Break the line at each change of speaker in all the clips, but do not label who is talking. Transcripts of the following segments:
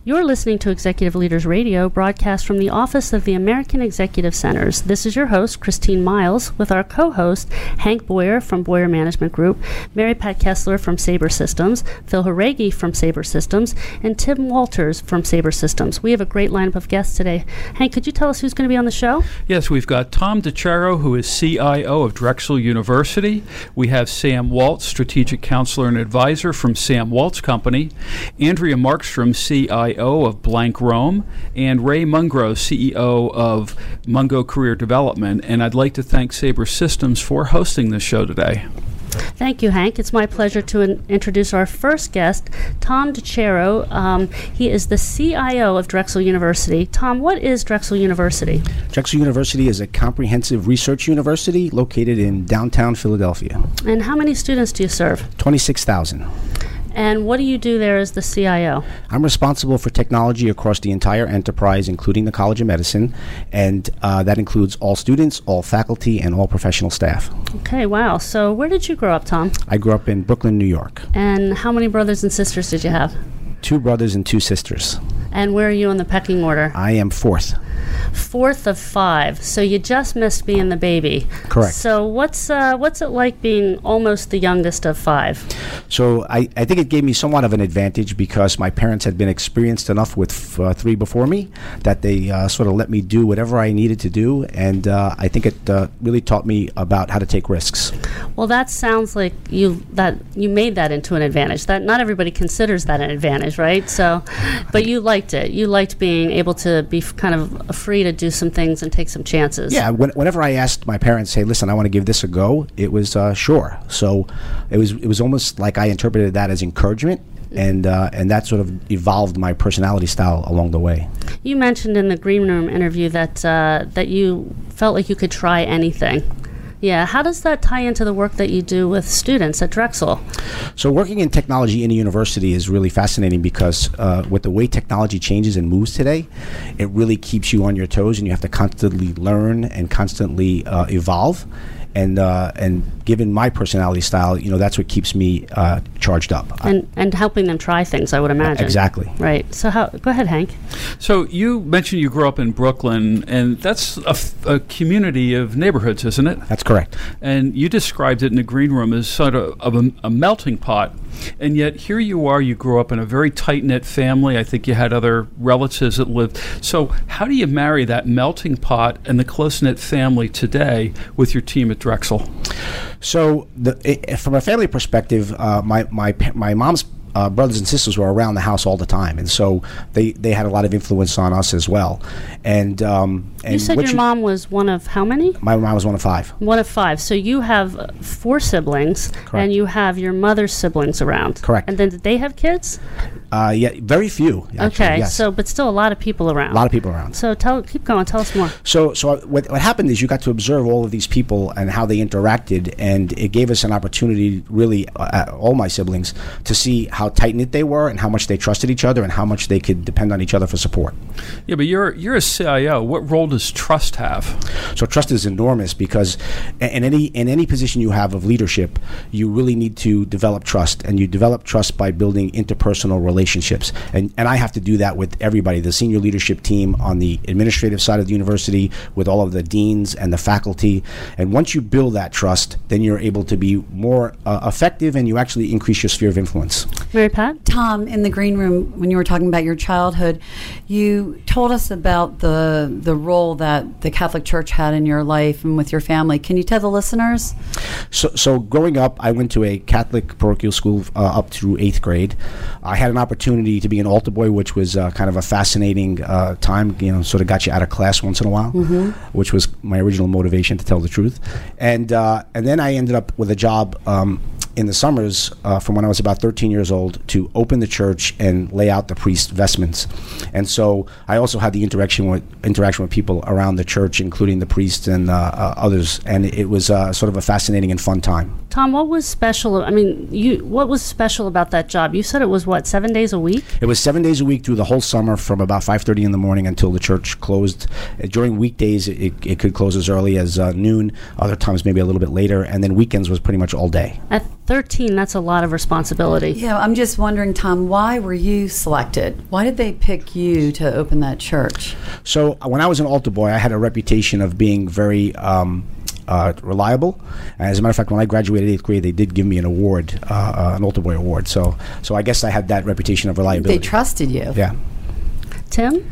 You're listening to Executive Leaders Radio, broadcast from the office of the American Executive Centers. This is your host, Christine Miles, with our co-host, Hank Boyer from Boyer Management Group, Mary Pat Kessler from Sabre Systems, Phil Haregi from Sabre Systems, and Tim Walters from Sabre Systems. We have a great lineup of guests today. Hank, could you tell us who's going to be on the show?
Yes, we've got Tom DiCero, who is CIO of Drexel University. We have Sam Waltz, Strategic Counselor and Advisor from Sam Waltz Company, Andrea Markstrom, CIO of Blank Rome, and Ray Mungro, CEO of Mungo Career Development. And I'd like to thank Sabre Systems for hosting this show today.
Thank you, Hank. It's my pleasure to introduce our first guest, Tom DiCero. He is the CIO of Drexel University. Tom, what is Drexel University?
Drexel University is a comprehensive research university located in downtown Philadelphia.
And how many students do you serve?
26,000.
And what do you do there as the CIO?
I'm responsible for technology across the entire enterprise, including the College of Medicine, and that includes all students, all faculty, and all professional staff.
Okay, wow. So where did you grow up, Tom?
I grew up in Brooklyn, New York.
And how many brothers and sisters did you have?
2 brothers and 2 sisters.
And where are you in the pecking order?
I am 4th.
4th of 5. So you just missed being the baby.
Correct.
So what's it like being almost the youngest of 5?
So I think it gave me somewhat of an advantage because my parents had been experienced enough with 3 before me that they sort of let me do whatever I needed to do, and I think it really taught me about how to take risks.
Well, that sounds like you made that into an advantage. That not everybody considers that an advantage, right? So, but you liked it. You liked being able to be kind of free to do some things and take some chances.
Yeah, whenever I asked my parents, hey, listen, I want to give this a go, it was sure. So it was almost like I interpreted that as encouragement, and that sort of evolved my personality style along the way. You
mentioned in the Green Room interview that you felt like you could try anything. Yeah, how does that tie into the work that you do with students at Drexel?
So working in technology in a university is really fascinating because with the way technology changes and moves today, it really keeps you on your toes, and you have to constantly learn and constantly evolve. And given my personality style, that's what keeps me charged up.
And helping them try things, I would imagine.
Exactly.
Right. So go ahead, Hank.
So you mentioned you grew up in Brooklyn, and that's a community of neighborhoods, isn't it?
That's correct.
And you described it in the Green Room as sort of a melting pot. And yet here you are, you grew up in a very tight-knit family. I think you had other relatives that lived. So how do you marry that melting pot and the close-knit family today with your team at Drexel?
So from a family perspective, my mom's brothers and sisters were around the house all the time, and so they had a lot of influence on us as well. And
you said your mom was one of how many?
My mom was one of 5.
One of 5. So you have 4 siblings. Correct. And you have your mother's siblings around.
Correct.
And then did they have kids?
Yeah, very few. Actually,
okay,
yes.
So but still a lot of people around.
A lot of people around.
So keep going. Tell us more.
So what happened is you got to observe all of these people and how they interacted, and it gave us an opportunity, really, all my siblings, to see how tight-knit they were and how much they trusted each other and how much they could depend on each other for support.
Yeah, but you're a CIO. What role does trust have?
So trust is enormous because in any position you have of leadership, you really need to develop trust, and you develop trust by building interpersonal relationships. And I have to do that with everybody, the senior leadership team on the administrative side of the university, with all of the deans and the faculty. And once you build that trust, then you're able to be more effective, and you actually increase your sphere of influence.
Mary Pat?
Tom, in the Green Room, when you were talking about your childhood, you told us about the role that the Catholic Church had in your life and with your family. Can you tell the listeners?
So growing up, I went to a Catholic parochial school up through 8th grade. I had an opportunity to be an altar boy, which was kind of a fascinating time, sort of got you out of class once in a while, which was my original motivation, to tell the truth. And then I ended up with a job in the summers from when I was about 13 years old to open the church and lay out the priest's vestments. And so I also had the interaction with people around the church, including the priests and others. And it was sort of a fascinating and fun time.
Tom, what was special? I mean, what was special about that job? You said it was, what, 7 days a week?
It was 7 days a week through the whole summer from about 5:30 in the morning until the church closed. During weekdays, it could close as early as noon. Other times, maybe a little bit later. And then weekends was pretty much all day.
At 13, that's a lot of responsibility.
Yeah, I'm just wondering, Tom, why were you selected? Why did they pick you to open that church?
So when I was an altar boy, I had a reputation of being very reliable. As a matter of fact, when I graduated 8th grade, they did give me an award, an altar boy award. So I guess I had that reputation of reliability.
They trusted you.
Yeah.
Tim?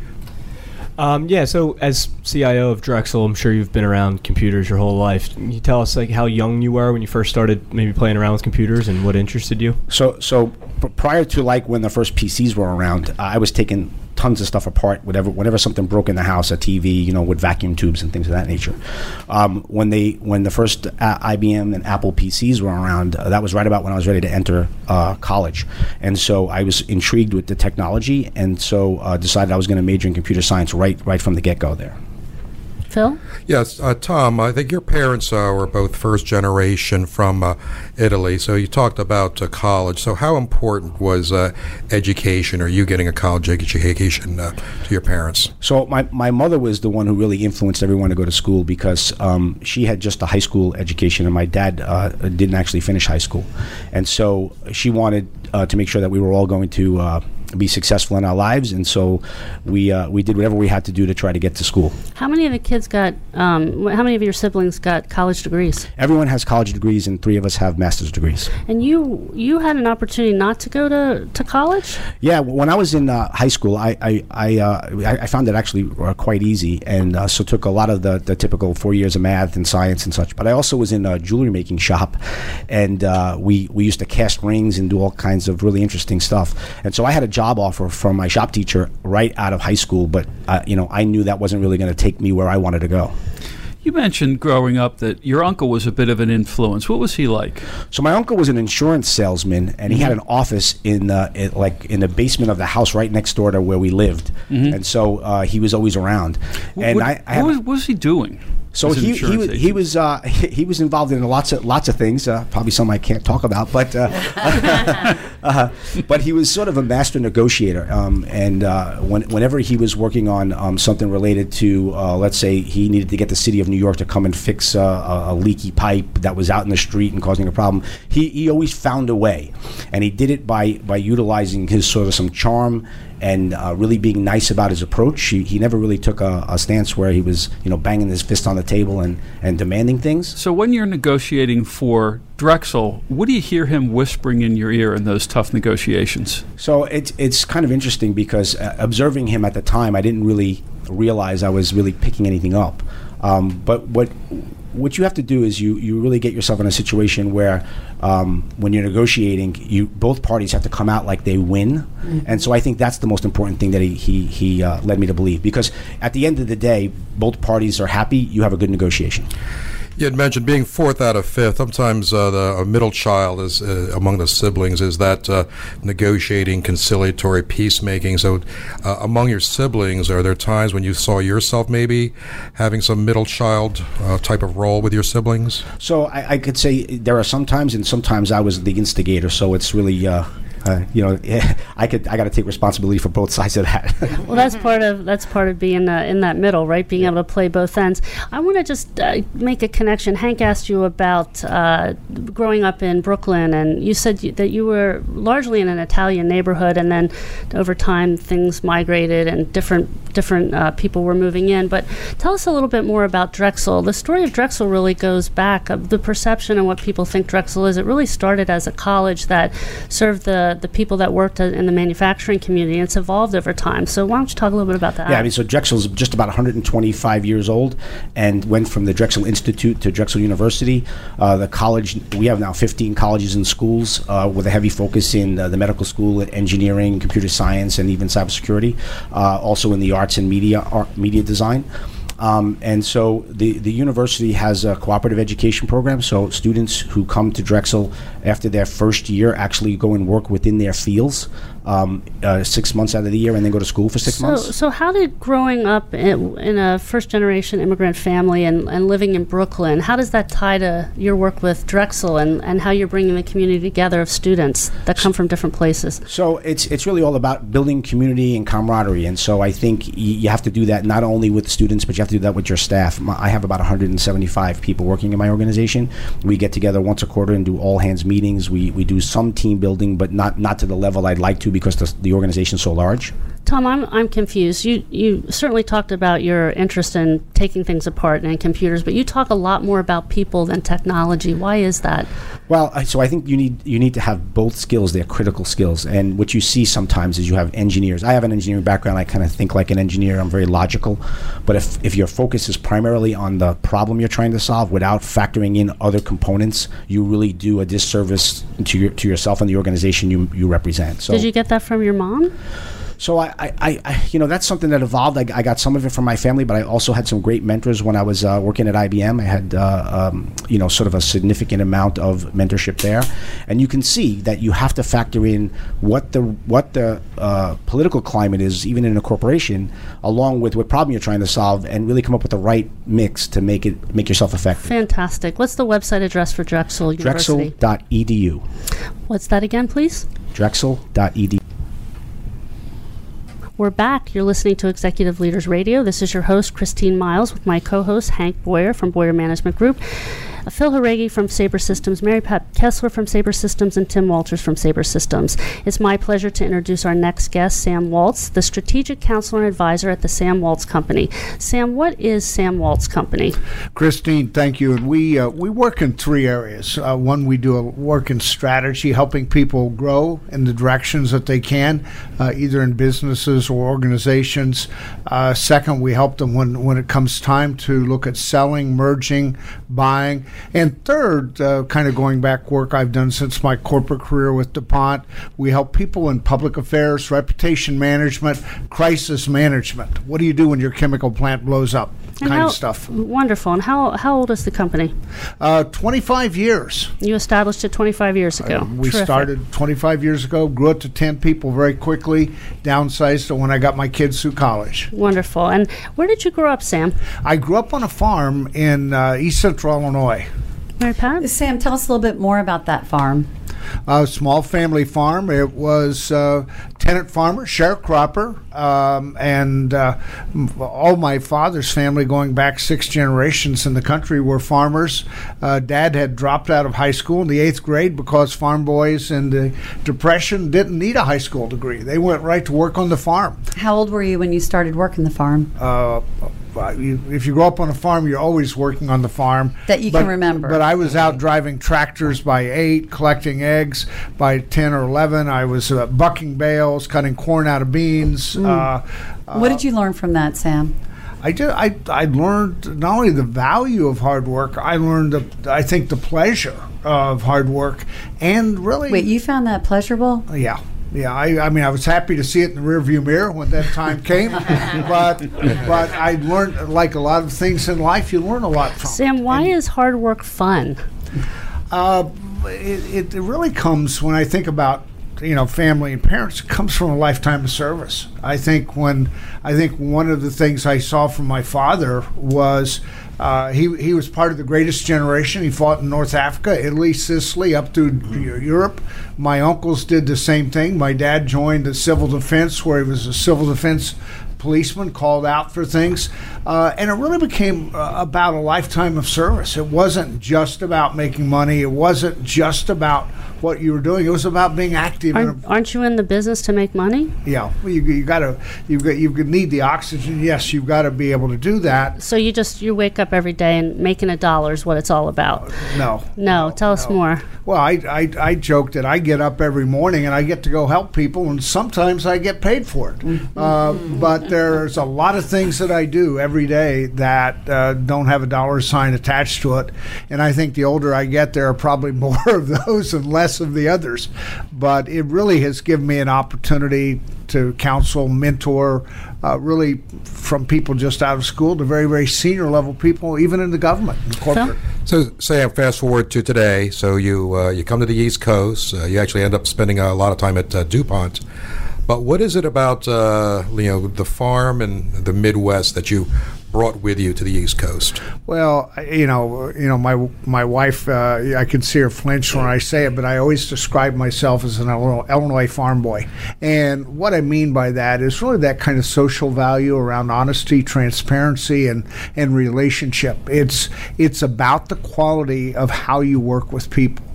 So as CIO of Drexel, I'm sure you've been around computers your whole life. Can you tell us like how young you were when you first started maybe playing around with computers and what interested you?
So prior to like when the first PCs were around, I was taking tons of stuff apart, whenever something broke in the house, a TV, with vacuum tubes and things of that nature. When the first IBM and Apple PCs were around, that was right about when I was ready to enter college. And so I was intrigued with the technology, and so decided I was going to major in computer science right from the get-go there.
Phil?
Yes, Tom, I think your parents were both first generation from Italy, so you talked about college. So how important was education, or you getting a college education to your parents?
So my mother was the one who really influenced everyone to go to school because she had just a high school education, and my dad didn't actually finish high school. And so she wanted to make sure that we were all going to be successful in our lives, and so we did whatever we had to do to try to get to school.
How many of the kids got? How many of your siblings got college degrees?
Everyone has college degrees, and 3 of us have master's degrees.
And you had an opportunity not to go to college?
Yeah, when I was in high school, I found it actually quite easy, and so took a lot of the typical 4 years of math and science and such. But I also was in a jewelry making shop, and we used to cast rings and do all kinds of really interesting stuff. And so I had a job offer from my shop teacher right out of high school, but I knew that wasn't really going to take me where I wanted to go.
You mentioned growing up that your uncle was a bit of an influence. What was he like?
So my uncle was an insurance salesman, and he had an office in the basement of the house right next door to where we lived. And so he was always around. And
what was he doing?
So he was involved in lots of things, probably some I can't talk about, but but he was sort of a master negotiator. And whenever he was working on something related to, let's say, he needed to get the city of New York to come and fix a leaky pipe that was out in the street and causing a problem, he always found a way, and he did it by utilizing his sort of some charm and really being nice about his approach. He never really took a stance where he was, banging his fist on the table and demanding things.
So when you're negotiating for Drexel, what do you hear him whispering in your ear in those tough negotiations?
So it's kind of interesting because observing him at the time, I didn't really realize I was really picking anything up. But what you have to do is you really get yourself in a situation where when you're negotiating, both parties have to come out like they win. And so I think that's the most important thing that he led me to believe, because at the end of the day, both parties are happy, you have a good negotiation.
You had mentioned being 4th out of 5th. Sometimes a middle child is among the siblings is that negotiating, conciliatory, peacemaking. So among your siblings, are there times when you saw yourself maybe having some middle child type of role with your siblings?
So I could say there are some times, and sometimes I was the instigator. So it's really I got to take responsibility for both sides of that.
Well, that's part of being in that middle, right? Being able to play both ends. I want to just make a connection. Hank asked you about growing up in Brooklyn, and you said that you were largely in an Italian neighborhood, and then over time things migrated and different people were moving in. But tell us a little bit more about Drexel. The story of Drexel really goes back. The perception and what people think Drexel is, it really started as a college that served the people that worked in the manufacturing community, and it's evolved over time. So why don't you talk a little bit about that?
Yeah, so Drexel's just about 125 years old and went from the Drexel Institute to Drexel University. The college, we have now 15 colleges and schools with a heavy focus in the medical school, engineering, computer science, and even cybersecurity. Also in the arts and media design. And so the university has a cooperative education program. So students who come to Drexel after their first year actually go and work within their fields 6 months out of the year, and then go to school for 6 months.
So how did growing up in a first-generation immigrant family and living in Brooklyn, how does that tie to your work with Drexel and how you're bringing the community together of students that come from different places?
So it's really all about building community and camaraderie. And so I think you have to do that not only with students, but you have to do that with your staff. I have about 175 people working in my organization. We get together once a quarter and do all-hands meetings. We do some team building, but not to the level I'd like to, because the organization is so large.
Tom, I'm confused. You certainly talked about your interest in taking things apart and in computers, but you talk a lot more about people than technology. Why is that?
Well, so I think you need to have both skills. They're critical skills. And what you see sometimes is you have engineers. I have an engineering background. I kind of think like an engineer. I'm very logical. But if your focus is primarily on the problem you're trying to solve without factoring in other components, you really do a disservice to yourself and the organization you represent. So,
did you get that from your mom?
So I that's something that evolved. I got some of it from my family, but I also had some great mentors when I was working at IBM. I had, sort of a significant amount of mentorship there, and you can see that you have to factor in what the political climate is, even in a corporation, along with what problem you're trying to solve, and really come up with the right mix to make yourself effective.
Fantastic. What's the website address for Drexel University?
Drexel.edu.
What's that again, please?
Drexel.edu.
We're back. You're listening to Executive Leaders Radio. This is your host, Christine Miles, with my co-host, Hank Boyer from Boyer Management Group, Phil Haregi from Sabre Systems, Mary Pat Kessler from Sabre Systems, and Tim Walters from Sabre Systems. It's my pleasure to introduce our next guest, Sam Waltz, the Strategic Counselor and Advisor at the Sam Waltz Company. Sam, what is Sam Waltz Company?
Christine, thank you. And we work in three areas. One, we do a work in strategy, helping people grow in the directions that they can, either in businesses or organizations. Second, we help them when it comes time to look at selling, merging, buying. And third, kind of going back work I've done since my corporate career with DuPont, we help people in public affairs, reputation management, crisis management. What do you do when your chemical plant blows up? Of stuff.
Wonderful. And how old is the company?
25 years.
You established it 25 years ago.
We started 25 years ago, grew it to 10 people very quickly, downsized it when I got my kids through college.
Wonderful. And where did you grow up, Sam?
I grew up on a farm in East Central Illinois.
Mary Pat?
Sam, tell us a little bit more about that farm.
A small family farm. It was tenant farmer, sharecropper, and all my father's family, going back 6 generations in the country, were farmers. Dad had dropped out of high school in the 8th grade because farm boys in the Depression didn't need a high school degree. They went right to work on the farm.
How old were you when you started working the farm?
If you grow up on a farm, you're always working on the farm.
That you can remember.
But I was out driving tractors by 8, collecting eggs by 10 or 11. I was bucking bales, cutting corn out of beans.
What did you learn from that, Sam?
I learned not only the value of hard work, I learned, I think, the pleasure of hard work. And really...
Wait, you found that pleasurable?
Yeah. Yeah, I mean, I was happy to see it in the rearview mirror when that time came, but I learned, like a lot of things in life, you learn a lot from.
Sam, why is hard work fun?
It really comes when I think about family and parents. It comes from a lifetime of service. I think one of the things I saw from my father was. He was part of the greatest generation. He fought in North Africa, Italy, Sicily, up through Europe. My uncles did the same thing. My dad joined the civil defense, where he was a civil defense policeman, called out for things. And it really became about a lifetime of service. It wasn't just about making money. It wasn't just about what you were doing. It was about being active.
Aren't you in the business to make money?
Yeah, well, you need the oxygen. Yes, you've got to be able to do that.
So you wake up every day and making $1 is what it's all about.
No.
Tell us more.
Well, I joke that I get up every morning and I get to go help people, and sometimes I get paid for it. But there's a lot of things that I do every day that don't have a dollar sign attached to it, and I think the older I get, there are probably more of those and less of the others. But it really has given me an opportunity to counsel, mentor, really from people just out of school to very, very senior level people, even in the government and corporate.
So, Sam, fast forward to today. So you come to the East Coast. You actually end up spending a lot of time at DuPont. But what is it about the farm and the Midwest that you brought with you to the East Coast?
Well, my wife, I can see her flinch when I say it, but I always describe myself as an Illinois farm boy. And what I mean by that is really that kind of social value around honesty, transparency, and relationship. It's about the quality of how you work with people.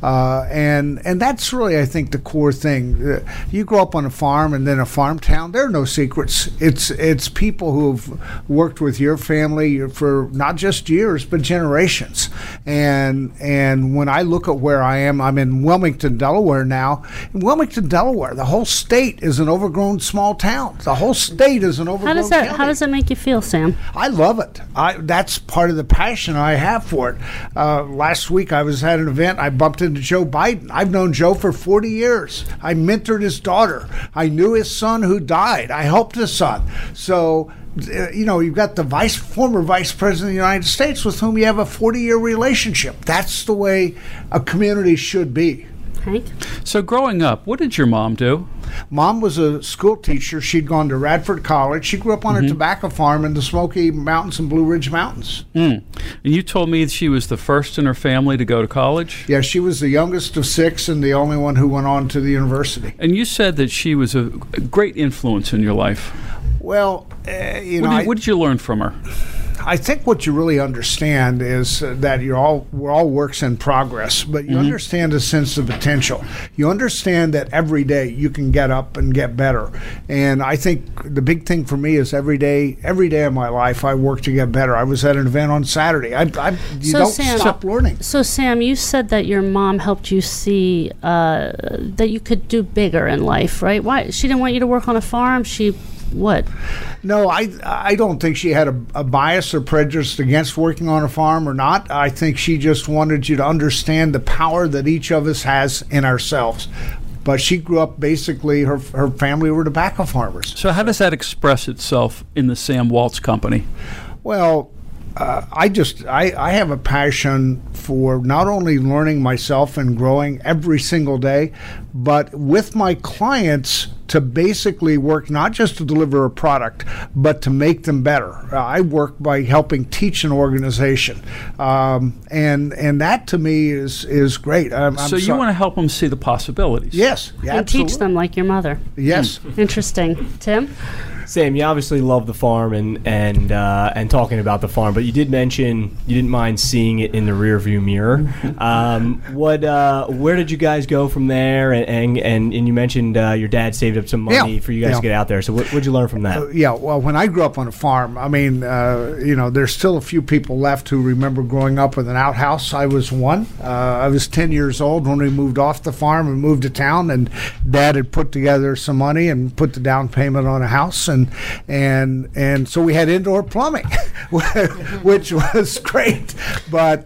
And that's really, I think, the core thing. You grow up on a farm and then a farm town, there are no secrets. It's people who've worked with your family for not just years, but generations. And when I look at where I am, I'm in Wilmington, Delaware now. In Wilmington, Delaware, the whole state is an overgrown small town. The whole state is an overgrown county.
How does that make you feel, Sam?
I love it. That's part of the passion I have for it. Last week I was at an event. I bumped into Joe Biden. I've known Joe for 40 years. I mentored his daughter. I knew his son who died. I helped his son. So, you've got the former vice president of the United States with whom you have a 40-year relationship. That's the way a community should be.
Hank?
So growing up, what did your mom do?
Mom was a school teacher. She'd gone to Radford College. She grew up on a tobacco farm in the Smoky Mountains and Blue Ridge Mountains.
And you told me she was the first in her family to go to college?
Yeah, she was the youngest of 6 and the only one who went on to the university.
And you said that she was a great influence in your life.
Well,
what did you learn from her?
I think what you really understand is that we're all works in progress, but you understand a sense of potential. You understand that every day you can get up and get better. And I think the big thing for me is every day of my life I work to get better. I was at an event on Saturday. You don't stop learning.
So Sam, you said that your mom helped you see that you could do bigger in life, right? Why? She didn't want you to work on a farm. What?
No, I don't think she had a bias or prejudice against working on a farm or not. I think she just wanted you to understand the power that each of us has in ourselves. But she grew up basically, her family were tobacco farmers.
So how does that express itself in the Sam Waltz Company?
Well, I have a passion for not only learning myself and growing every single day, but with my clients to basically work not just to deliver a product, but to make them better. I work by helping teach an organization, and that to me is great.
So you want to help them see the possibilities?
Yes,
and
absolutely.
teach them like your mother.
Yes.
Interesting. Tim?
Sam, you obviously love the farm and talking about the farm, but you did mention you didn't mind seeing it in the rearview mirror. Where did you guys go from there? And you mentioned your dad saved up some money for you guys to get out there. So what did you learn from that?
Well, when I grew up on a farm, I mean, there's still a few people left who remember growing up with an outhouse. I was one. I was 10 years old when we moved off the farm and moved to town, and Dad had put together some money and put the down payment on a house, and so we had indoor plumbing, which was great. But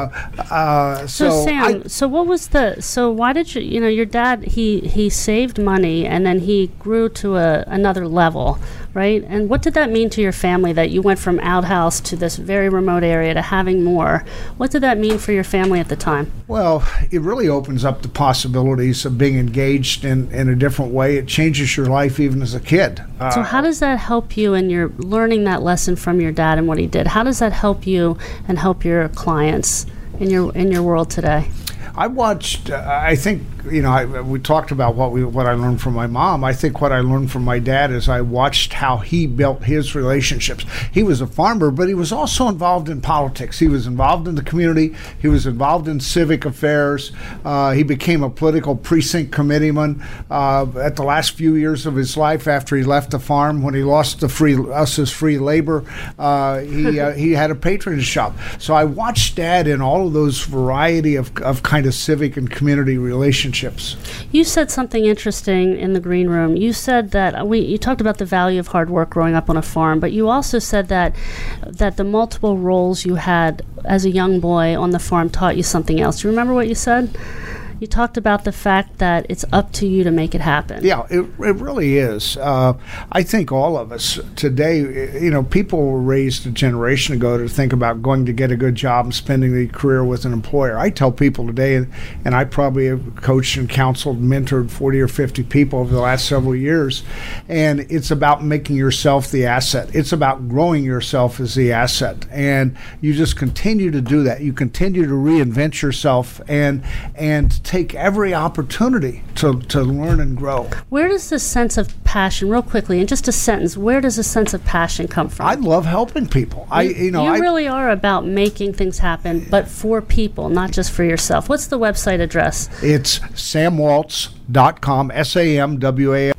so Sam, why did your dad he saved money and then he grew to another level, right? And what did that mean to your family that you went from outhouse to this very remote area to having more? What did that mean for your family at the time?
Well, it really opens up the possibilities of being engaged in a different way. It changes your life even as a kid.
So how does that help you in your learning that lesson from your dad and what he did? How does that help you and help your clients in your world today?
I watched. I think we talked about what I learned from my mom. I think what I learned from my dad is I watched how he built his relationships. He was a farmer, but he was also involved in politics. He was involved in the community. He was involved in civic affairs. He became a political precinct committeeman at the last few years of his life after he left the farm. When he lost us as free labor, he had a patronage shop. So I watched Dad in all of those variety of kind of civic and community relationships.
You said something interesting in the green room. You said that you talked about the value of hard work growing up on a farm, but you also said that the multiple roles you had as a young boy on the farm taught you something else. Do you remember what you said? You talked about the fact that it's up to you to make it happen.
Yeah, it really is. I think all of us today, people were raised a generation ago to think about going to get a good job and spending a career with an employer. I tell people today, and I probably have coached and counseled, mentored 40 or 50 people over the last several years, and it's about making yourself the asset. It's about growing yourself as the asset, and you just continue to do that. You continue to reinvent yourself and take every opportunity to learn and grow.
Where does this sense of passion, real quickly, in just a sentence, where does a sense of passion come from?
I love helping people.
You really are about making things happen, but for people, not just for yourself. What's the website address?
It's samwaltz.com, SAMWA.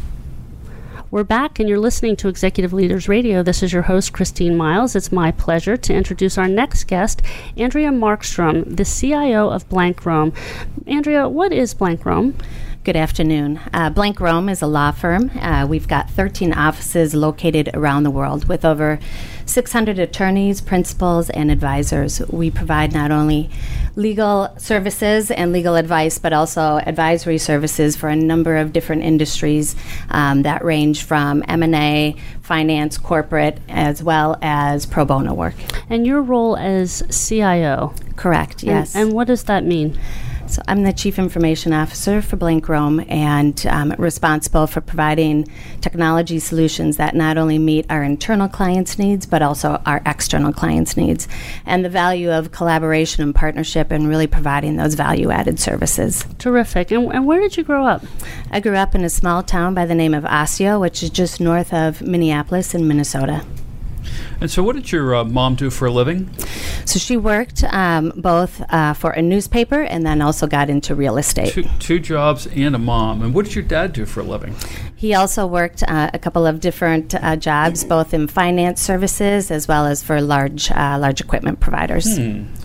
We're back, and you're listening to Executive Leaders Radio. This is your host, Christine Miles. It's my pleasure to introduce our next guest, Andrea Markstrom, the CIO of Blank Rome. Andrea, what is Blank Rome?
Good afternoon. Blank Rome is a law firm. We've got 13 offices located around the world with over 600 attorneys, principals, and advisors. We provide not only legal services and legal advice, but also advisory services for a number of different industries that range from M&A, finance, corporate, as well as pro bono work.
And your role as CIO?
Correct, yes.
And what does that mean?
So I'm the Chief Information Officer for Blank Rome, and responsible for providing technology solutions that not only meet our internal clients' needs, but also our external clients' needs, and the value of collaboration and partnership and really providing those value-added services.
Terrific. And where did you grow up?
I grew up in a small town by the name of Osseo, which is just north of Minneapolis in Minnesota.
And so what did your mom do for a living?
So she worked both for a newspaper and then also got into real estate.
Two jobs and a mom. And what did your dad do for a living?
He also worked a couple of different jobs, both in finance services as well as for large equipment providers.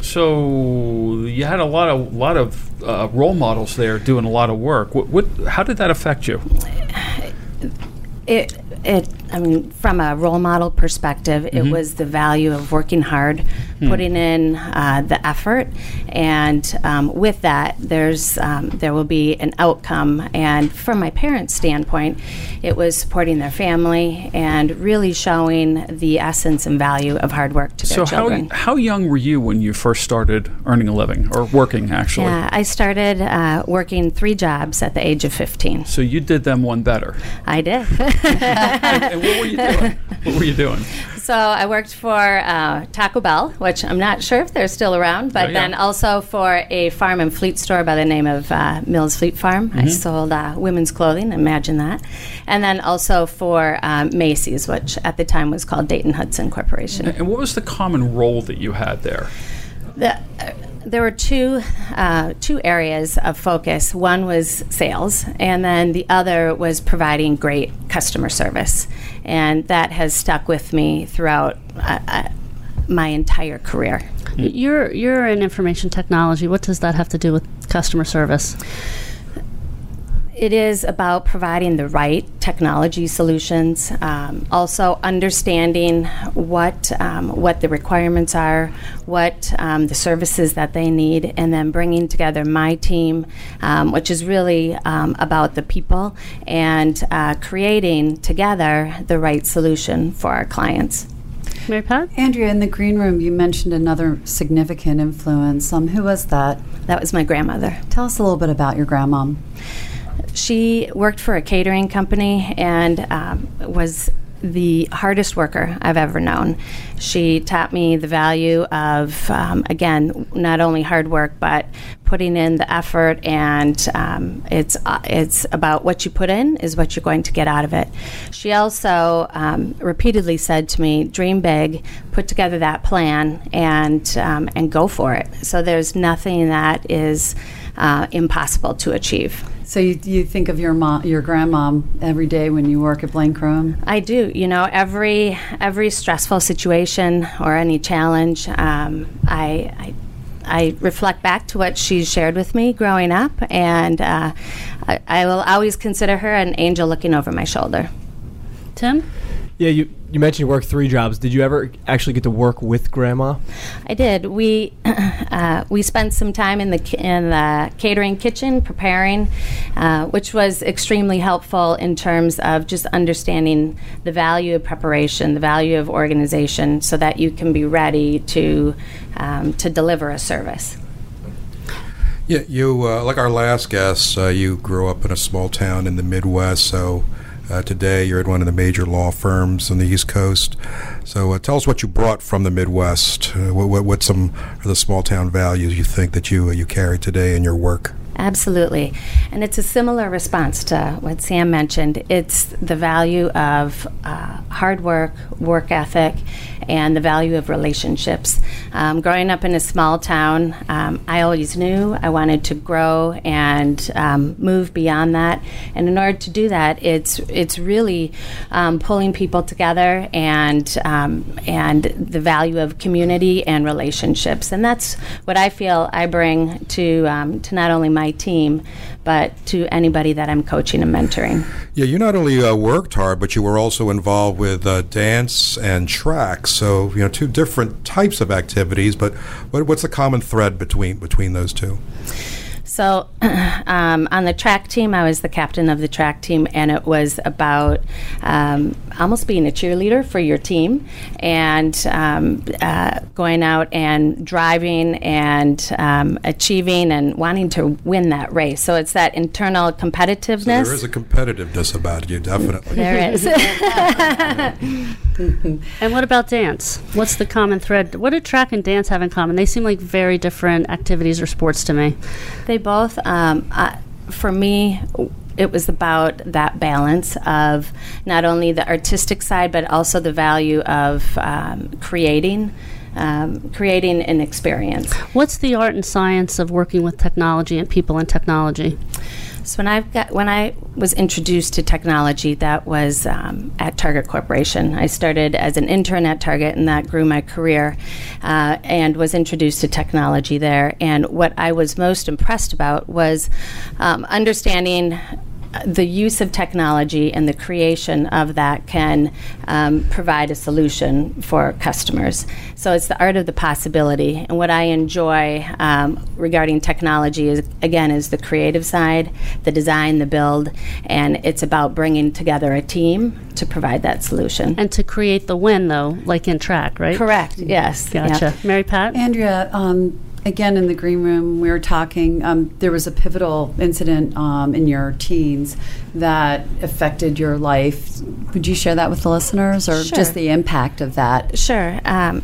So you had a lot of role models there doing a lot of work. How did that affect you? From a role model perspective, it was the value of working hard, putting in the effort, and with that, there will be an outcome. And from my parents' standpoint, it was supporting their family and really showing the essence and value of hard work to their children. So how young were you when you first started earning a living, or working, actually?
Yeah, I started working 3 jobs at the age of 15.
So you did them one better.
I did.
And what were you doing? What were you doing?
So I worked for Taco Bell, which I'm not sure if they're still around, but then also for a farm and fleet store by the name of Mills Fleet Farm. I sold women's clothing, imagine that. And then also for Macy's, which at the time was called Dayton Hudson Corporation.
And what was the common role that you had there?
There were two areas of focus. One was sales, and then the other was providing great customer service. And that has stuck with me throughout my entire career.
You're in information technology. What does that have to do with customer service?
It is about providing the right technology solutions, also understanding what the requirements are, what the services that they need, and then bringing together my team, which is really about the people, and creating together the right solution for our clients.
Mary Pat?
Andrea, in the green room, you mentioned another significant influence. Who was that?
That was my grandmother.
Tell us a little bit about your grandmom.
She worked for a catering company and was the hardest worker I've ever known. She taught me the value of, again, not only hard work, but putting in the effort, and it's about what you put in is what you're going to get out of it. She also repeatedly said to me, dream big, put together that plan, and go for it. So there's nothing that is impossible to achieve.
So you think of your grandmom every day when you work at Blank Rome?
I do. You know, every stressful situation or any challenge, I reflect back to what she's shared with me growing up, and I will always consider her an angel looking over my shoulder.
Tim?
Yeah, you mentioned you work 3 jobs. Did you ever actually get to work with Grandma?
I did. We spent some time in the catering kitchen preparing, which was extremely helpful in terms of just understanding the value of preparation, the value of organization, so that you can be ready to deliver a service.
Yeah, you like our last guest. You grew up in a small town in the Midwest, so. Today, you're at one of the major law firms on the East Coast. So tell us what you brought from the Midwest. What some are the small town values you think that you carry today in your work?
Absolutely. And it's a similar response to what Sam mentioned. It's the value of hard work ethic, and the value of relationships. Growing up in a small town, I always knew I wanted to grow and move beyond that. And in order to do that, it's really pulling people together and the value of community and relationships. And that's what I feel I bring to not only my team, but to anybody that I'm coaching and mentoring.
Yeah, you not only worked hard, but you were also involved with dance and track. So, 2 different types of activities, but what's the common thread between those two?
So on the track team, I was the captain of the track team, and it was about almost being a cheerleader for your team and going out and driving and achieving and wanting to win that race. So it's that internal competitiveness.
So there is a competitiveness about you, definitely.
There is.
And what about dance? What's the common thread? What do track and dance have in common? They seem like very different activities or sports to me.
They both, for me, it was about that balance of not only the artistic side, but also the value of creating an experience.
What's the art and science of working with technology and people in technology?
So when I was introduced to technology, that was at Target Corporation. I started as an intern at Target, and that grew my career, and was introduced to technology there. And what I was most impressed about was understanding the use of technology and the creation of that can provide a solution for customers. So it's the art of the possibility. And what I enjoy regarding technology is the creative side, the design, the build, and it's about bringing together a team to provide that solution.
And to create the win, though, like in track, right?
Correct, yes.
Gotcha.
Yeah.
Mary Pat?
Andrea, again, in the green room, we were talking, there was a pivotal incident in your teens that affected your life. Would you share that with the listeners, or
Sure.
just the impact of that?
Sure.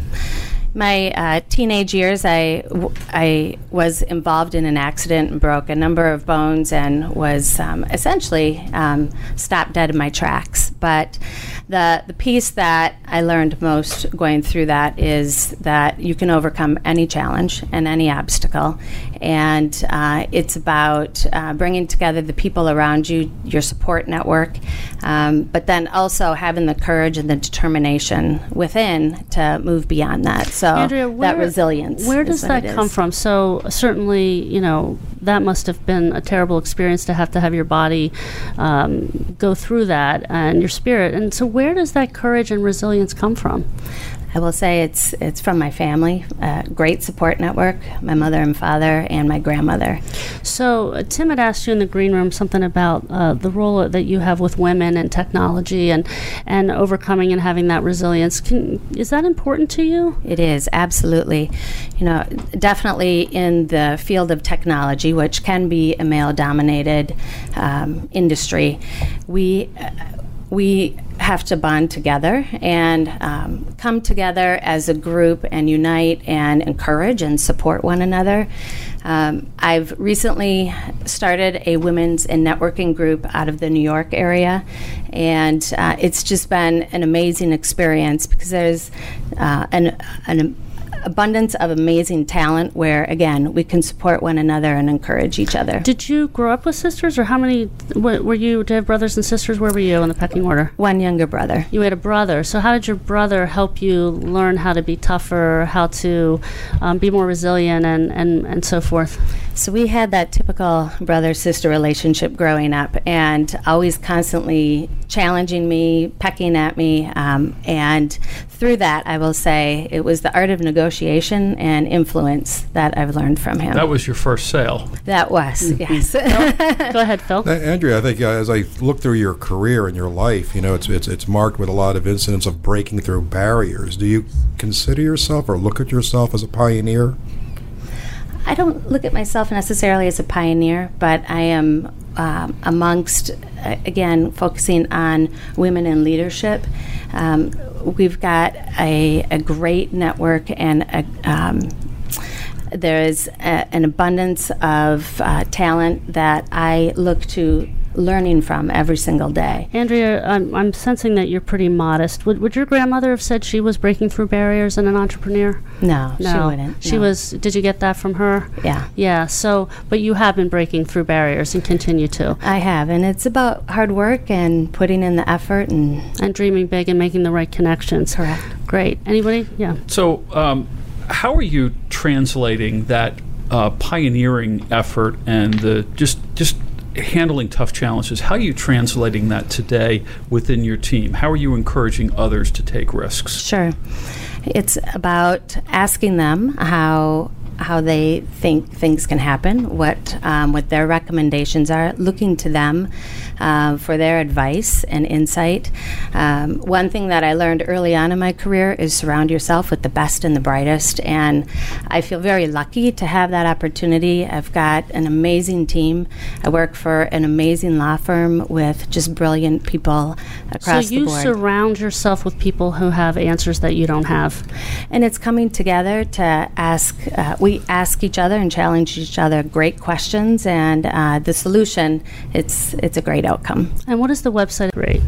My teenage years, I was involved in an accident and broke a number of bones and was essentially stopped dead in my tracks. But the piece that I learned most going through that is that you can overcome any challenge and any obstacle. And it's about bringing together the people around you, your support network, but then also having the courage and the determination within to move beyond that. So
Andrea,
that resilience.
Where does that come from? So certainly, that must have been a terrible experience to have your body go through that and your spirit. And so where does that courage and resilience come from?
I will say it's from my family, great support network, my mother and father, and my grandmother.
So Tim had asked you in the green room something about the role that you have with women and technology and overcoming and having that resilience. Is that important to you?
It is, absolutely. Definitely in the field of technology, which can be a male-dominated industry, we have to bond together and come together as a group and unite and encourage and support one another. I've recently started a women's and networking group out of the New York area, and it's just been an amazing experience because there's a abundance of amazing talent where, again, we can support one another and encourage each other.
Did you grow up with sisters, or how many were you? Did you have brothers and sisters? Where were you in the pecking order?
One younger brother.
You had a brother. So how did your brother help you learn how to be tougher, how to be more resilient, and so forth?
So we had that typical brother-sister relationship growing up, and always constantly challenging me, pecking at me, and through that, I will say, it was the art of negotiation and influence that I've learned from him.
That was your first sale.
That was, yes.
Go ahead, Phil.
Now, Andrea, I think as I look through your career and your life, it's marked with a lot of incidents of breaking through barriers. Do you consider yourself or look at yourself as a pioneer?
I don't look at myself necessarily as a pioneer, but I am amongst, again, focusing on women in leadership. We've got a great network, and there is an abundance of talent that I look to learning from every single day.
Andrea, I'm sensing that you're pretty modest. Would your grandmother have said she was breaking through barriers and an entrepreneur?
No, she wouldn't.
She was. Did you get that from her?
Yeah.
Yeah. So, but you have been breaking through barriers and continue to.
I have, and it's about hard work and putting in the effort and
dreaming big and making the right connections.
Correct.
Great. Anybody? Yeah.
So, how are you translating that pioneering effort and the just handling tough challenges? How are you translating that today within your team? How are you encouraging others to take risks?
Sure. It's about asking them how they think things can happen, what their recommendations are, looking to them for their advice and insight. One thing that I learned early on in my career is surround yourself with the best and the brightest, and I feel very lucky to have that opportunity. I've got an amazing team. I work for an amazing law firm with just brilliant people across the board.
So you surround yourself with people who have answers that you don't have.
And it's coming together to ask, we ask each other and challenge each other great questions, and the solution, it's a great outcome.
And what is the website? Great.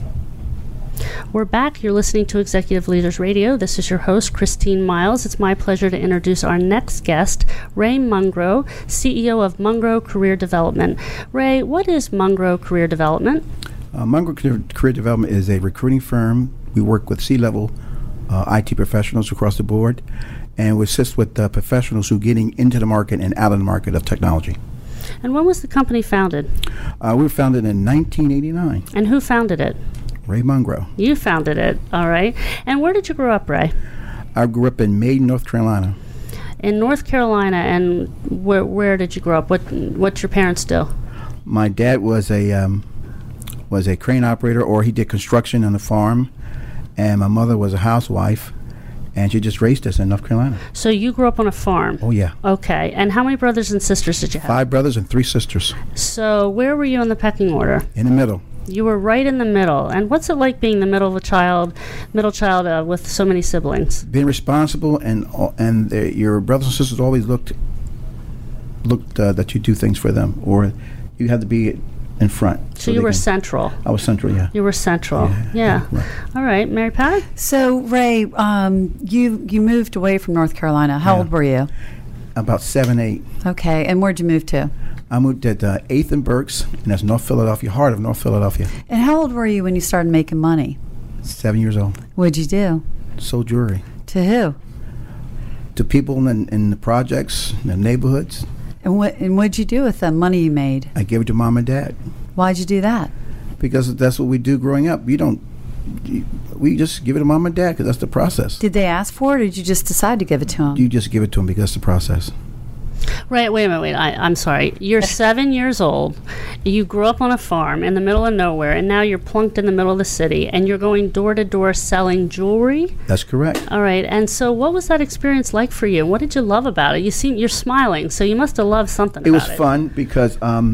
We're back. You're listening to Executive Leaders Radio. This is your host, Christine Miles. It's my pleasure to introduce our next guest, Ray Mungro, CEO of Mungro Career Development. Ray, what is Mungro Career Development?
Mungro Career Development is a recruiting firm. We work with C-level IT professionals across the board, and we assist with professionals who are getting into the market and out of the market of technology.
And when was the company founded?
We were founded in 1989.
And who founded it?
Ray Mungro.
You founded it, all right. And where did you grow up, Ray?
I grew up in Maiden, North Carolina.
In North Carolina, and where did you grow up? What's your parents do?
My dad was a crane operator, or he did construction on the farm, and my mother was a housewife, and she just raised us in North Carolina.
So you grew up on a farm?
Oh, yeah.
Okay. And how many brothers and sisters did you have? 5
brothers and 3 sisters.
So where were you in the pecking order?
In the middle.
You were right in the middle. And what's it like being the middle child with so many siblings?
Being responsible, and your brothers and sisters always looked that you do things for them, or you had to be in front.
So you were central.
I was central, yeah.
You were central, yeah. Right. All right, Mary Pat?
So, Ray, you moved away from North Carolina. How old were you?
About 7, 8.
Okay, and where'd you move to?
I moved at 8th and Berks, and that's North Philadelphia, heart of North Philadelphia.
And how old were you when you started making money?
7 years old.
What'd you do?
Sold jewelry.
To who?
To people in the projects, in the neighborhoods.
And what'd you do with the money you made?
I gave it to Mom and Dad.
Why'd you do that?
Because that's what we do growing up. We just give it to Mom and Dad because that's the process.
Did they ask for it, or did you just decide to give it to them?
You just give it to them because that's the process.
Right, wait a minute, I'm sorry. You're 7 years old, you grew up on a farm in the middle of nowhere, and now you're plunked in the middle of the city, and you're going door to door selling jewelry?
That's correct.
All right, and so what was that experience like for you? What did you love about it? You're smiling, so you must have loved something about it.
It was fun because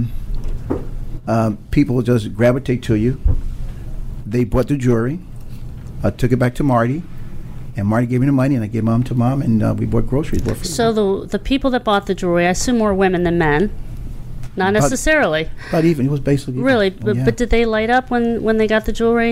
people just gravitate to you. They bought the jewelry. I took it back to Marty. And Marty gave me the money, and I gave Mom to Mom, and we bought groceries.
So the people that bought the jewelry, I assume more women than men. Not necessarily.
But even, it was basically...
Really? But did they light up when they got the jewelry?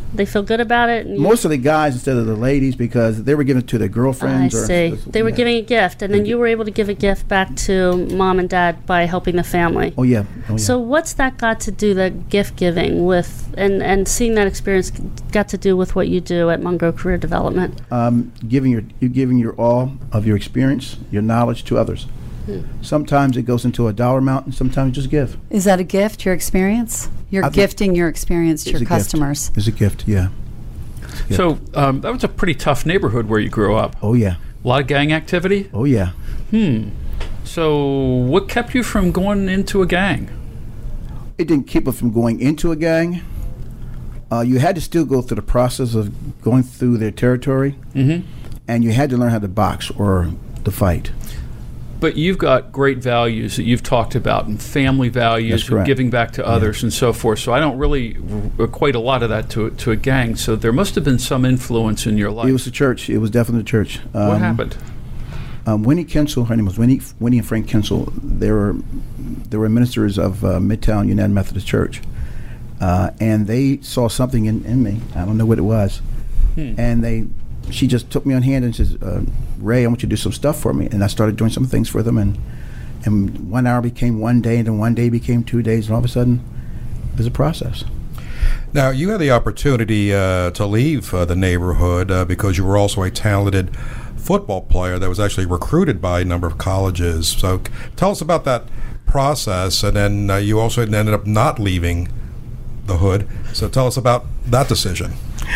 They feel good about it? And
Most of the guys instead of the ladies, because they were giving it to their girlfriends.
I see. They were giving a gift, and then you were able to give a gift back to mom and dad by helping the family.
Oh yeah.
So what's that got to do, the gift giving, with, and seeing that experience got to do with what you do at Mungo Career Development?
You're giving your all of your experience, your knowledge to others. Sometimes it goes into a dollar amount, and sometimes you just give.
Is that a gift, your experience? You're gifting your experience to your customers.
It's a gift, yeah.
So that was a pretty tough neighborhood where you grew up.
Oh, yeah.
A lot of gang activity?
Oh, yeah.
So what kept you from going into a gang?
It didn't keep us from going into a gang. You had to still go through the process of going through their territory, and you had to learn how to box or to fight.
But you've got great values that you've talked about, and family values, and giving back to others, and so forth. So I don't really equate a lot of that to a gang. So there must have been some influence in your life.
It was the church. It was definitely the church.
What happened?
Winnie Kinsel, her name was Winnie and Frank Kinsel. They were ministers of Midtown United Methodist Church, and they saw something in me. I don't know what it was, and she just took me on hand and says, Ray, I want you to do some stuff for me. And I started doing some things for them, and 1 hour became 1 day, and then 1 day became 2 days, and all of a sudden it was a process.
Now, you had the opportunity to leave the neighborhood because you were also a talented football player that was actually recruited by a number of colleges. So tell us about that process, and then you also ended up not leaving the hood. So tell us about that decision.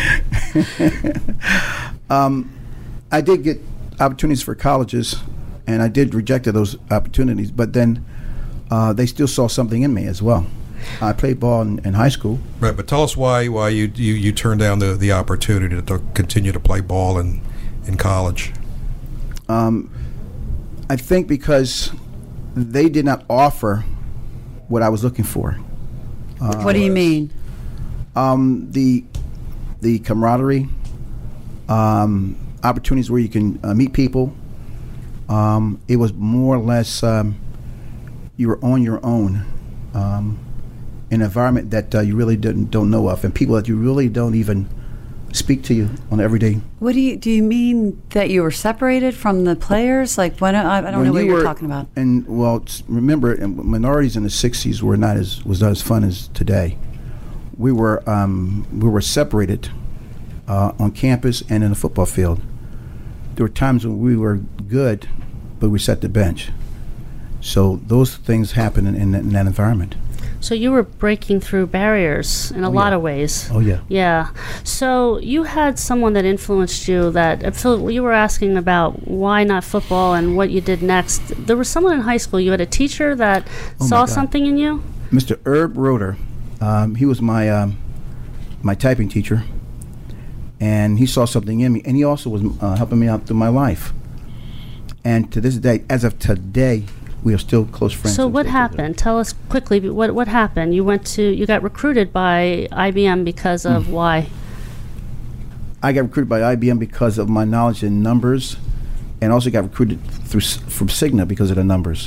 I did get opportunities for colleges, and I did reject those opportunities, but then they still saw something in me as well. I played ball in high school. Right,
but tell us why you turned down the opportunity to continue to play ball in college.
I think because they did not offer what I was looking for.
What do you mean?
The camaraderie, opportunities where you can meet people. It was more or less you were on your own in an environment that you really don't know of, and people that you really don't even speak to you on every day.
What do you mean that you were separated from the players? Like when I don't know what you're talking about.
And remember, minorities in the '60s was not as fun as today. We were separated on campus and in the football field. There were times when we were good, but we sat the bench. So those things happen in that environment.
So you were breaking through barriers in a lot of ways.
Oh, yeah.
Yeah. So you had someone that influenced you that, Phil, you were asking about why not football and what you did next. There was someone in high school, you had a teacher that saw something in you?
Mr. Herb Roeder. He was my typing teacher, and he saw something in me, and he also was helping me out through my life. And to this day, as of today, we are still close friends.
So what happened? Tell us quickly. What happened? You got recruited by IBM because of why?
I got recruited by IBM because of my knowledge in numbers, and also got recruited from Cigna because of the numbers.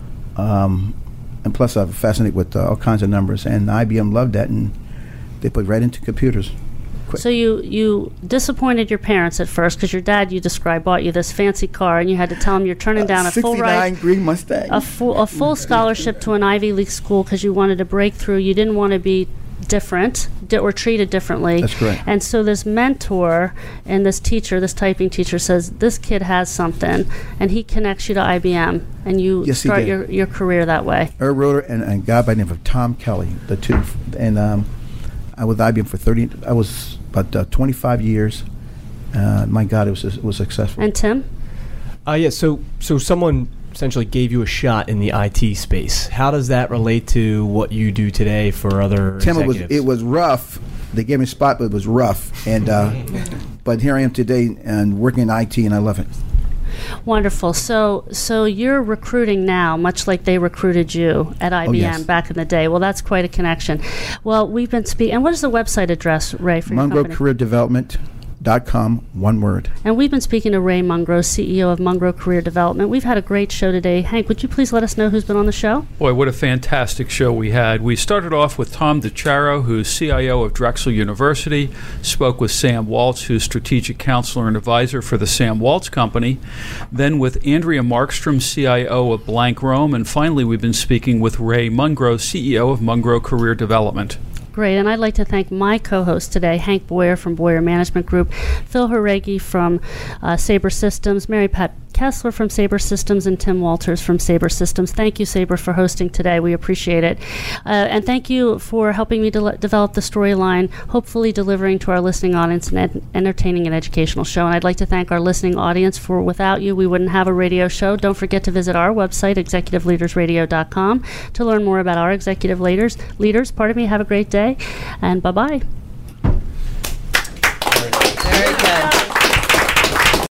And plus, I'm fascinated with all kinds of numbers, and IBM loved that, and they put right into computers. Quick.
So you disappointed your parents at first because your dad, you described, bought you this fancy car, and you had to tell him you're turning down a full ride,
69 green Mustang,
a full scholarship to an Ivy League school because you wanted to break through. You didn't want to be different or treated differently.
That's correct.
And so this mentor and this teacher, this typing teacher, says this kid has something, and he connects you to IBM, and you start your career that way.
Herb Roeder and a guy by the name of Tom Kelly, the two, and I was with IBM for I was about 25 years. My God, it was successful.
And Tim?
Yeah. So someone essentially gave you a shot in the IT space. How does that relate to what you do today for other executives?
It was rough. They gave me a spot, but it was rough. And but here I am today and working in IT, and I love it.
Wonderful. So you're recruiting now, much like they recruited you at IBM back in the day. Well, that's quite a connection. Well, we've been speaking. And what is the website address, Ray, for your company?
Mungo Career Development. .com, one word.
And we've been speaking to Ray Mungro, CEO of Mungro Career Development. We've had a great show today. Hank, would you please let us know who's been on the show?
Boy, what a fantastic show we had. We started off with Tom DiChiaro, who's CIO of Drexel University, spoke with Sam Waltz, who's Strategic Counselor and Advisor for the Sam Waltz Company, then with Andrea Markstrom, CIO of Blank Rome, and finally we've been speaking with Ray Mungro, CEO of Mungro Career Development.
Great, and I'd like to thank my co-host today, Hank Boyer from Boyer Management Group, Phil Haregi from Sabre Systems, Mary Pat Kessler from Sabre Systems, and Tim Walters from Sabre Systems. Thank you, Sabre, for hosting today. We appreciate it. And thank you for helping me develop the storyline, hopefully delivering to our listening audience an entertaining and educational show. And I'd like to thank our listening audience for without you, we wouldn't have a radio show. Don't forget to visit our website, executiveleadersradio.com, to learn more about our executive leaders. Have a great day, and bye-bye.